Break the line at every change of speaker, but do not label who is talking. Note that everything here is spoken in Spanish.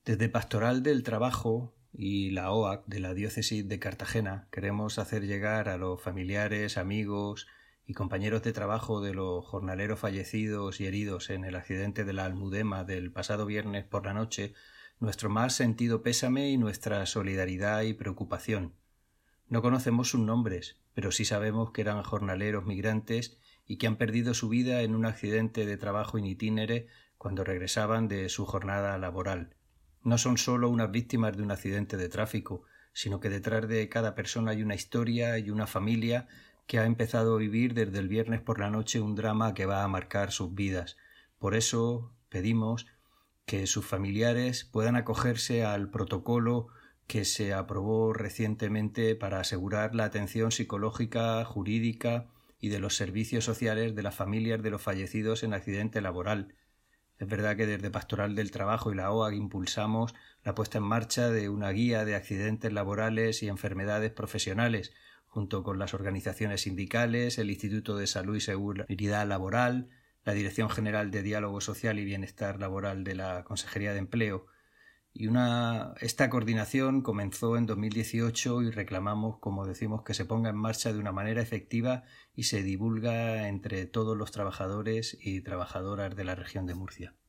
Desde Pastoral del Trabajo y la OAC de la Diócesis de Cartagena queremos hacer llegar a los familiares, amigos y compañeros de trabajo de los jornaleros fallecidos y heridos en el accidente de la Almudena del pasado viernes por la noche nuestro más sentido pésame y nuestra solidaridad y preocupación. No conocemos sus nombres, pero sí sabemos que eran jornaleros migrantes y que han perdido su vida en un accidente de trabajo in itinere cuando regresaban de su jornada laboral. No son solo unas víctimas de un accidente de tráfico, sino que detrás de cada persona hay una historia y una familia que ha empezado a vivir desde el viernes por la noche un drama que va a marcar sus vidas. Por eso pedimos que sus familiares puedan acogerse al protocolo que se aprobó recientemente para asegurar la atención psicológica, jurídica y de los servicios sociales de las familias de los fallecidos en accidente laboral. Es verdad que desde Pastoral del Trabajo y la OAG impulsamos la puesta en marcha de una guía de accidentes laborales y enfermedades profesionales, junto con las organizaciones sindicales, el Instituto de Salud y Seguridad Laboral, la Dirección General de Diálogo Social y Bienestar Laboral de la Consejería de Empleo. Esta coordinación comenzó en 2018 y reclamamos, como decimos, que se ponga en marcha de una manera efectiva y se divulga entre todos los trabajadores y trabajadoras de la región de Murcia.